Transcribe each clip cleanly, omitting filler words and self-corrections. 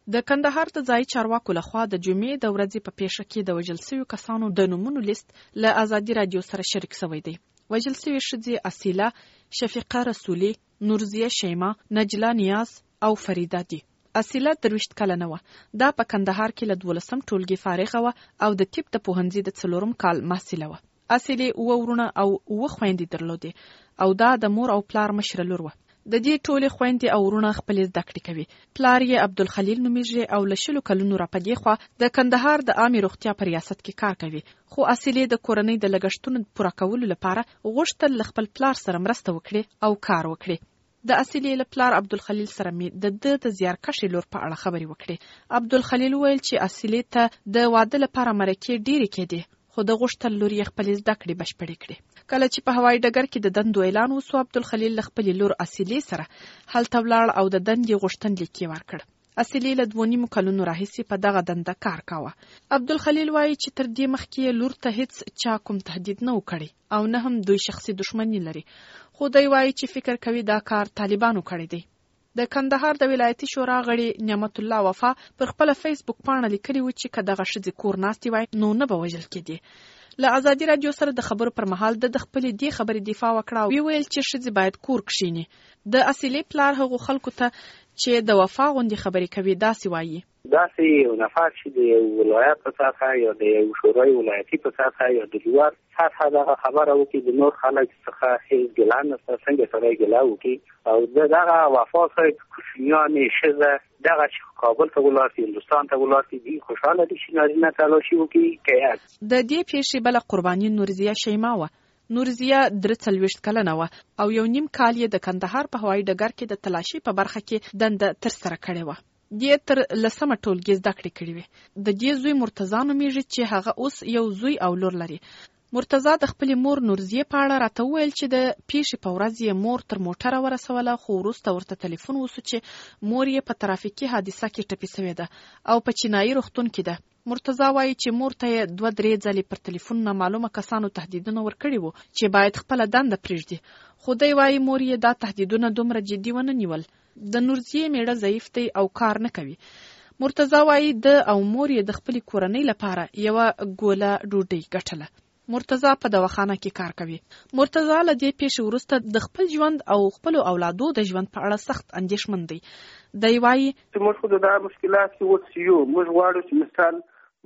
د کندهار د ځایي چارواکو لخوا د جمعې د ورځې په پیښه کې د وژل شویو کسانو د نومونو لیست له ازادي رادیو سره شریک شوی دی. وژل شوې ښځې اصیله، شفیقه رسولي، نورزیه شیما، نجله نیاز او فریده دي. اصیله 23 کلنه وه. دا په کندهار کې له 12 ټولګي فارغه وه او د طب د پوهنځي د 4 کال محصله وه. اصیلې 7 ورونه او 7 خویندې درلودې او دا د مور او پلار مشره لور وه. د دې ټولې خویندې او ورونه خپلې زده کړې کوي. پلار یې عبدالخلیل نومیږي او له 10 کلونو راپدې خوا د کندهار د عامې روغتیا په ریاست کې کار کوي. خو اصیلې د کورنۍ د لګښتونو پوره کولو لپاره غوښتل له خپل پلار سره مرسته وکړي او کار وکړي. د اصیلې له پلار عبدالخلیل سره مې د زیارکشې لور په اړه خبرې وکړې. عبدالخلیل ویل چې اصیلې ته د واده لپاره مرکې ډېرې کېدې، خو د غوښتل لور یې خپلې زده کړې بشپړې کړې. کله چې په هوایي ډګر کې د دندو اعلان وسو، عبدالخلیل له خپلې لور اصیلې سره هلته ولاړ او د دندې غوښتنلیک یې ورکړ. اصیلې له 2.5 کلونو راهیسې په دغه دنده کار کاوه. عبدالخلیل وایي چې تر دې مخکې لور ته هیڅ چا کوم تهدید نه و کړی او نه هم دوی شخصي دښمني لري، خو دی وایي چې فکر کوي دا کار طالبانو کړی دی. د کندهار د ولایتي شورا غړي نعمت الله وفا پر خپل فیسبوک پاڼه لیکلي و چې که دغه ښځې کور ناستې وای نو نه به وژل کېدې. له ازادي رادیو سره د خبرو پر مهال د خپلې دې خبرې دفاع وکړه او ویل چې ښځې باید کور کښیني. د اصیلې پلار هغو خلکو ته چې د وفا غوندې خبرې کوي داسې وایي: داسې یو نفر چې د یو ولایت په سطحه یا د یو شورای ولایتي په سطحه یا د لوړ سطحه دغه خبره وکړي، د نور خلک څخه هیڅ ګیله نشته، څنګه سړی ګیله وکړي. او دغه وفا صاحب کوچنیانې ښځه دغه چې کابل ته ولاړ شي، هندوستان ته ولاړ شي، دوی خوشحاله دي چې نارینه تلاشي وکړي که د دې پیښې بله قرباني نورزیه شیما وه. نورزیه 43 کلنه وه او 1.5 کال یې د کندهار په هوایي ډګر کې د تلاشي په برخه کې دنده ترسره کړې وه. دې تر 10 ټولګي زده کړې کړې وې. د دې زوی مرتضی نومیږي چې هغه اوس یو زوی او لور لري. مرتضی د خپلې مور نورزیه په اړه راته وویل چې د پیښې په ورځ یې مور تر موټره ورسوله، خو وروسته ورته تلیفون وسو چې مور یې په ترافیکي حادثه کې ټپي شوې ده او په چینایي روغتون کې ده. مرتضی وایي چې مور ته یې 2-3 ځلې پر تلیفون نامعلومه کسانو تهدیدونه ورکړي وو چې باید خپله دنده پرېږدي، خو دی وایي مور یې دا تهدیدونه دومره جدي ونه نیول. د نورزیې میړه ضعیف دی او کار نه کوي. مرتضی وایي د او مور یې د خپلې کورنۍ لپاره یوه ګوله ډوډۍ ګټله. مرتضی په دواخانه کې کار کوي. مرتضی له دې پیښې وروسته د خپل ژوند او خپلو اولادو د ژوند په اړه سخت اندېښمن دی. دی وایي چې موږ خو د دغه مشکلات کې وڅیو، موږ غواړو چې مثال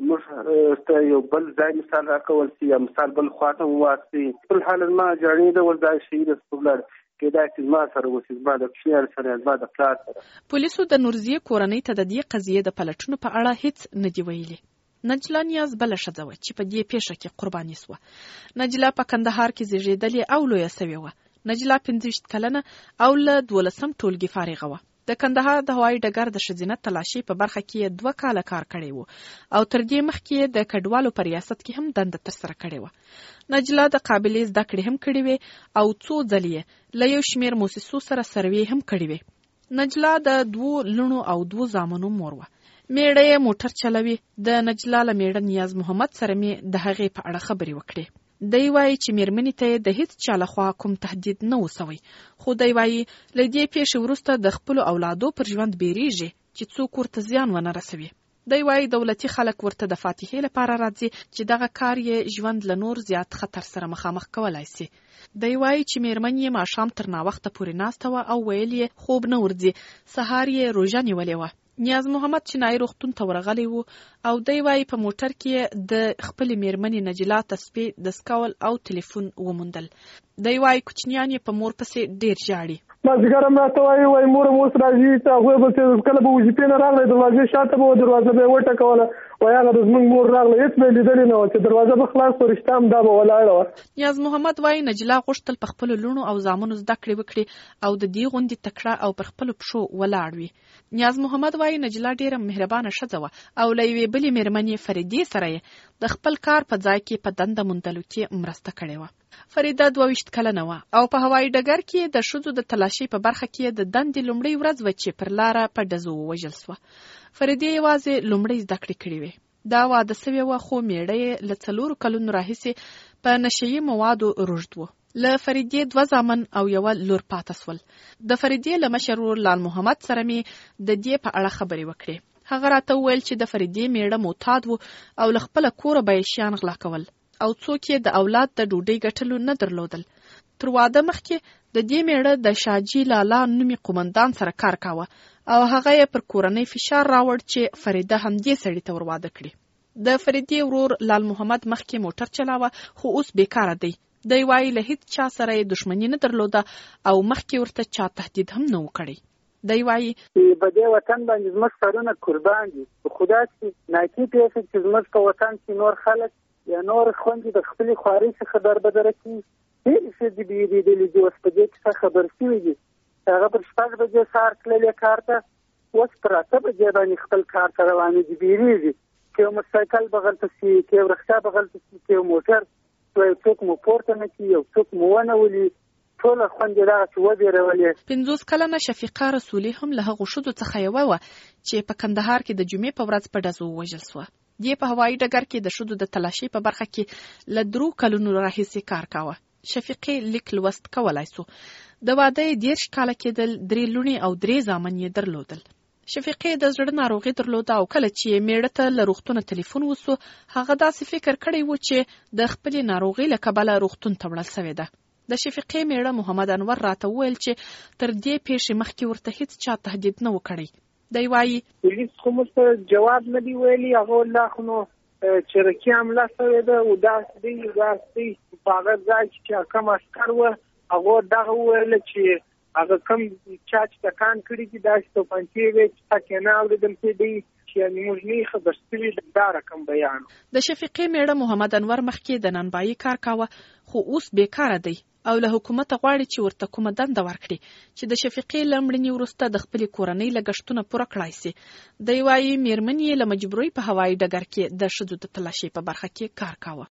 موږ ته یو بل ځای مثال راکول شي یا مثال بل خواته وواستي. خپل حال ما جاړې د ول ځای شي د سپولر کېدای چې ما سره وسي، زما د پښیر سره، زما د پلار سره. پولیسو د نورزیه کورنۍ ته د دې قضیې د پلټونو په اړه هیڅ نه دی ویلي. نجله نیاز بله ښځه وه چې په دې پیښه کې قرباني سوه. نجله په کندهار کې زیږېدلې او لویه سوې وه. نجله 25 کلنه او له 12 ټولګي فارغه وه. د کندهار د هوایي ډګر د ښځینه تلاشي په برخه کې 2 کاله کار کړی وو او تر دې مخکې د کډوالو په ریاست کې هم دنده ترسره کړې وه. نجله د قابلې زده کړې هم کړې وې او څو ځلې له یو شمېر موسسو سره سروې هم کړې وې. نجله د 2 لوڼو او 2 زامنو مور وه. میړه یې موټر چلوي. د نجله له میړه نیاز محمد سره مې د هغې په اړه خبرې وکړې. دی وایي چې میرمنې ته د هیڅ چا لخوا کوم تهدید نه وسوی، خو دی وایي له دې پیښې وروسته د خپلو اولادو پر ژوند بیریږي چې څوک ورته زیان ونه رسوي. دی وایي دولتي خلک ورته د فاتحې لپاره راځي چې دغه کار یې ژوند له نور زیات خطر سره مخامخ کولای شي. دی وایي چې میرمن یې ماښام تر ناوخته پورې ناسته وه او ویل یې خوب نه ورځي. سهار یې روژه نیولې وه. نیاز محمد چینایي روغتون ته ورغلی وو او دی وایي په موټر کې د خپلې میرمنې نجله تسبیح، دستکول او تلیفون وموندل. دی وایي کوچنیان یې په مور پسې ډېر ژاړي. مازدیګر هم راته وایي مور هم اوس راځي ته هغوی به چې کله به وظیفې نه راغلی دروازې شاته به دروازه به یې وټکوله، وایي هغه د زموږ مور راغله، هېڅ به یې لیدلې نه وه چې دروازه به خلاص په رښتا هم دا به ولاړه وه. نیاز محمد وایي نجله غوښتل په خپلو لوڼو او زامنو زده کړې وکړي او د دې غوندې تکړه او پر خپلو پښو ولاړ وي. نیاز محمد وایي نجله ډېره مهربانه ښځه وه او له یوې بلې میرمنې فریدې سره یې د خپل کار په ځای کې په دنده موندلو کې مرسته کړې وه. فریده 22 کلنه وه او په هوایي ډګر کې د ښځو د تلاشي په برخه کې د دندې لومړۍ ورځ وه چې پر لاره په ډزو ووژل سوه. فریدې یوازې لومړۍ زده کړې کړې وې. دا واده سوې وه خو میړه یې له 4 کلونو راهیسې په نشهیي موادو روږد و. له فریدې 2 زامن او یوه لور پاته سول. د فریدې له مشر ورور لال محمد سره مې د دې په اړه خبرې وکړې. هغه راته وویل چې د فریدې میړه معتاد و او له خپله کوره به یې شیان غلا کول او څوک یې د اولاد د ډوډۍ ګټلو نه درلودل. تر واده مخکې د دې میړه د شاجي لالا نومي قومندان سره کار کاوه او هغه یې پر کورنۍ فشار راوړ چې فریده همدې سړي ته ور واده کړي. د فریدې ورور لال محمد مخکې موټر چلاوه خو اوس بیکاره دی. دی وایي له هیڅ چا سره یې دښمني نه درلوده او مخکې ورته چا تهدید هم نه و کړی. دی وایي په دې وطن باندې زموږ سرونه قربان دي. خدا چې ناکي پیښه چې زموږ په وطن کې نور خلک یا نور خویندې د خپلې خوارۍ څخه دربدره کړي. ډېرې ښځې بېرېدلې دي، اوس په دې کیسه خبر شوي دي. هغه پر 6 بجې سهار تللې کار ته، اوس پر 8 بجې باندې خپل کار ته روانې دي. بېرېږي که یو موټرسایکل بغل ته شي، که یو رکشا بغل ته شي، که یو موټر، یو څوک مو پورته نه کړي، یو څوک مو ونه ولي. ټوله خویندې دغسې وبېرولې. 50 کلنه شفیقه رسولي هم له هغو ښځو څخه یوه وه چې په کندهار کې د جمعې په ورځ په ډزو ووژل سوه. دې په هوایي ډګر کې د ښځو د تلاشۍ په برخه کې له 3 کلونو راهیسې کار کاوه. شفیقې لیک لوست کولای سو. د واده یې 13 کاله کېدل، 3 لوڼې او 3 زامن یې درلودل. شفیقې د زړه ناروغي درلوده او کله چې میړه ته له روغتونه تلیفون وسو، هغه داسې فکر کړی و چې د خپلې ناروغۍ له کبله روغتون ته وړل سوې ده. د شفیقې میړه محمد انور راته وویل چې تر دې پیښې مخکې ورته هیڅ چا تهدید نه و کړی. دی وایي پولیس خو موږ جواب نه دی ویلي، هغه لا خو نو چرکي حمله سوې ده او داسې په هغه ځای چې کوم عسکر وه هغه دغه وویل چې هغه کوم چا چې ټکان کړي دي داسې توپنچې وې چې تاکې نه اورېدل کېدی چې یعنې موږ نه خبر سوي دا رقم بیان. د شفیقې میړه محمد انور مخکې د نانبایي کار کاوه خو اوس بیکاره دی او له حکومته غواړي چې ورته کومه دنده ورکړي چې د شفیقې له مړینې وروسته د خپلې کورنۍ لګښتونه پوره کړای سي. دی وایي میرمن یې له مجبورۍ په هوایي ډګر کې د ښځو د تلاشۍ په برخه کې کار کاوه.